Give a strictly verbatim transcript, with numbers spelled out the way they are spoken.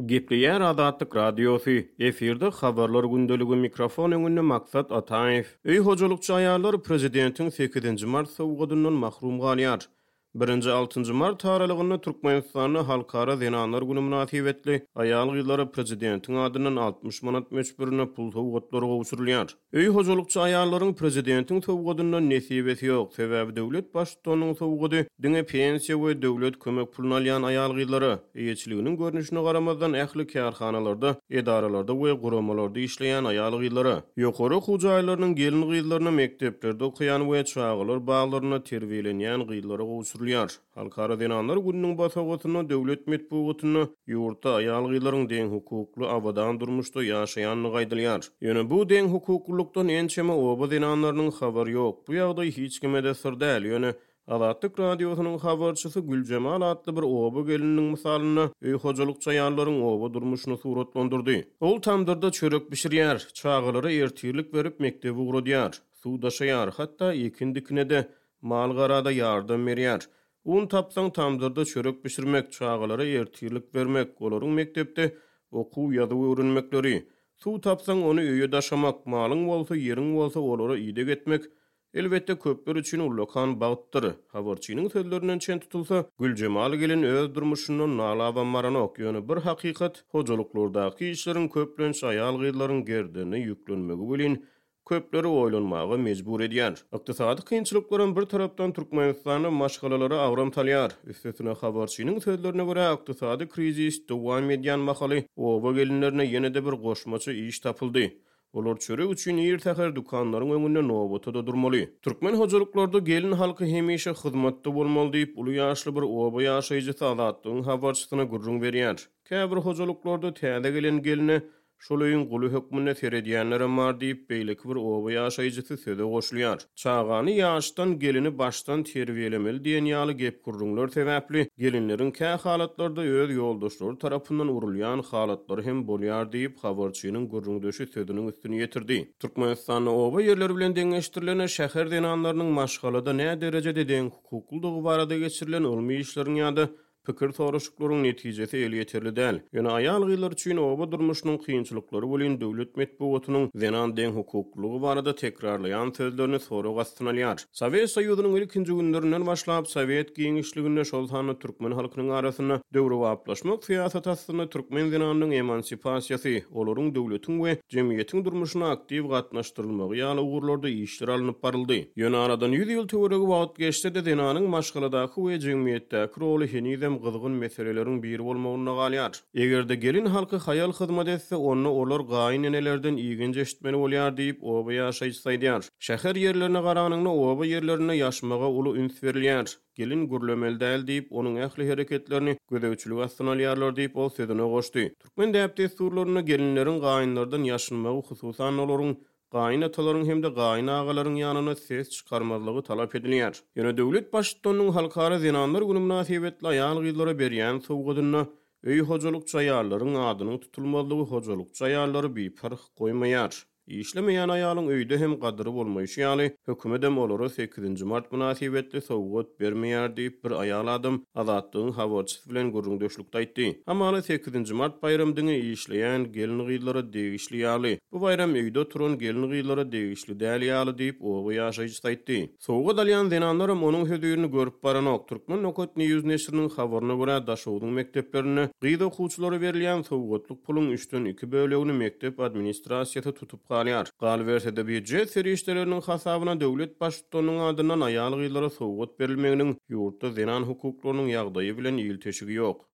Gepleyer Adatlyk Radiosu, efirde habarlar gündölügi mikrofon öňünde maksat Ataev. Öý hojulukçy aýallar prezidentiň sekizinji mart sowgadyndan mahrum galýar. birinji altıncı mart aralygyny Türkmenistanyň halkara zenanlar güni münasibetli aýal gyzlary prezidentiň adynyň altmış manat meçberine pul sowgatlary gowşurulýar. Öý hojulukçy aýallaryň prezidentiň sowgadyndan nesibesi ýok, sebäbi döwlet başçylygynyň sowgady diňe pensiýa we döwlet kömek pulunu alýan aýal gyzlary eýetçiliginiň görnüşine garamazdan ähli kärhanalarda, edaralarda we guramalarda işleýän aýal gyzlary ýokary hujaýlarynyň gelin gyzlaryna mekdeplerde okuyan we çağılar baglaryna terbiýelenýän gyzlary gowşurulýar. Halkara zenanlar gününiň basagotyna döwlet medpugatyna ýurtda aýal gyzlaryň deň hukukly abadan durmuşda ýaşaýanyny gaýdylýar. Ýöne bu deň hukuklukdan ençeme oba zenanlarynyň habary ýok. Bu ýagdaý hiç kime de sır däl. Ýöne Adatlyk Radiosynyň habarçysy Güljemal adly bir oba geliniň misalyny öý hojulukçy aýallaryň oba durmuşyny suratlandyrdy. Ol tamdyrda çörek bişirýär, çağılary ertirlik berip mektebe ugrudýar, suwdaşaýar, hatda ikindikine de mal garada ýardam berýär. Un tapsaň tamdyrda çörek bişirmek, çağılara ertirlik bermek, olaryň mektepde okuw ýazyw öwrenmekleri. Suw tapsaň ony öýe daşamak, malyň bolsa, ýeriň bolsa olary ýydyk etmek elbetde köpler üçin ullakan bagtdyr. Habarçynyň sözlerinden çen tutulsa, Güljemal gelin öz durmuşyndan nalaban maranok. Ýöne bir hakykat, hojuluklardaky işleriň köplençe aýal gyzlaryň gerdine ýüklenmegi bilen köpleri oýlanmagy mejbur edýär. Ykdysady kynçylyklaryň bir tarapdan Türkmenistanyň maşgalalary awramtalýar. Üstesine habarçynyň sözlerine görä ykdysady krizis dowam edýän mahaly oba gelinlerine ýene-de bir goşmaçy iş tapyldy. Olar çörek üçin ýer täher dukanlaryň öňünde nowbatada durmaly. Türkmen hojuluklarda gelin halky hemişe hyzmatda bolmaly diýip uly ýaşly bir oba ýaşaýjy Adatlyň habarçysyna gurrun berýär. Käbir hojuluklarda täze gelen geline şolayın gulu hökmüne seredýänlere mar diýip beýleki bir oba ýaşaýjysy söze goşulýar. Çağany ýaşdan gelini başdan terbiýelemeli diýen ýaly gep gurrunlar sebäpli gelinleriň kä halatlarda öz ýoldaşlary tarapyndan urulýan halatlary hem bolýar diýip habarçynyň gurrundaşy sözüniň üstüne ýetirdi. Türkmenistanyň oba ýerleri bilen deňeşdirilen şäher denanlarynyň maşgalada näme derejede deň hukuklygy barada geçirilen ulmy işleriň ýa-da pikir soruşuklaryň netijesi el ýeterli däl. Ýöne aýal gyzlar üçin oba durmuşynyň kynçylyklary bilen döwlet medpugatynyň zenan deň hukuklygy barada tekrarlaýan sözlerini soraw gastynalýar. Sowet Soýuzynyň ilkinji günlerinden başlap Sowet giňişliginde şol hany türkmen halkynyň arasyna döwrewaplaşmak syýasat aslynda türkmen zenanynyň emansipasiýasy, olaryň döwletiň we jemgyýetiň durmuşyna aktiw gatnaşdyrylmagy ýaly ugurlarda işler alınıp baryldy. Ýöne aradan ýüz ýyl töweregi wagt geçdi de zenanyň maşgaladaky we jemgyýetdäki roly henizem gyzgyn meseleleriň biri bolmagyna galýar. Egerde gelin halky haýal hyzmat etse, onu olar gaýyn enelerden iýginç eşitmeli bolýar diýip oba ýaşaýjy saýdýar. Şäher ýerlerine garanyňda oba ýerlerine ýaşmaga uly üns berilýär. Gelin gurlemeli däl diýip onuň ähli hereketlerini gözegçilik astynalýarlar diýip ol sözüne goşdy. Türkmen däpde surlaryna gelinleriň gaýynlardan ýaşynmagy hususan olaryň gaýyn atalaryň hemde gaýyn agalaryň ýanyna ses çykarmazlygy talap edilýär. Ýöne döwlet başçylygynyň halkara zenanlar güni münasibetli aýal gyzlara berýän sowgadyna öý hojulukçy aýallaryň adynyň tutulmazlygy hojulukçy aýallary beýpark goýmaýar. İşlemeýän aýalyň öýde hem gadyry bolmaýşy ýaly hökümetem olary sekizinji mart münasibetli sowgat bermeýär diýip bir aýal adam Adatlyň habarçysy bilen gurrundaşlykda aýtdy. Hamala sekizinji mart bayramdyny işleýän gelin gyzlara degişli ýaly. Bu bayram öýde turan gelin gyzlara degişli däl ýaly diýip oba ýaşaýjy aýtdy. Sowgat alýan zenanlaram onuň hödürini görüp baranok. Türkmen Nokat News neşriniň habaryna görä daşowdyň mekteplerine gyz okuwçylary berilýän sowgatlyk puluň üçden iki bölegini mektep administrasiýasy tutup galýar. Galberse de büdjet serişleriniň hasabyna döwlet başçylygynyň adyndan aýal gyzlara sowgat berilmeginiň ýurtda zenan hukuklarynyň ýagdaýy bilen ilteşigi ýok.